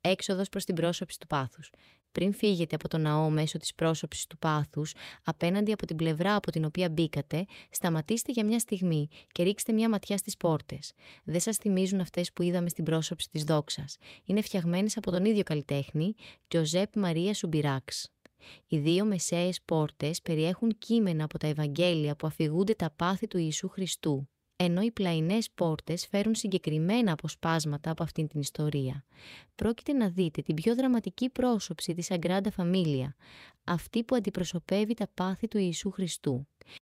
Έξοδος προς την πρόσωψη του πάθους. Πριν φύγετε από το ναό μέσω της πρόσωψης του πάθους, απέναντι από την πλευρά από την οποία μπήκατε, σταματήστε για μια στιγμή και ρίξτε μια ματιά στις πόρτες. Δεν σας θυμίζουν αυτές που είδαμε στην πρόσωψη της δόξας. Είναι φτιαγμένες από τον ίδιο καλλιτέχνη, Τζοζέπ Μαρία Σουμπιράξ. Οι δύο μεσαίες πόρτες περιέχουν κείμενα από τα Ευαγγέλια που αφηγούνται τα πάθη του Ιησού Χριστού, ενώ οι πλαϊνές πόρτες φέρουν συγκεκριμένα αποσπάσματα από αυτήν την ιστορία. Πρόκειται να δείτε την πιο δραματική πρόσωψη της Sagrada Familia, αυτή που αντιπροσωπεύει τα πάθη του Ιησού Χριστού.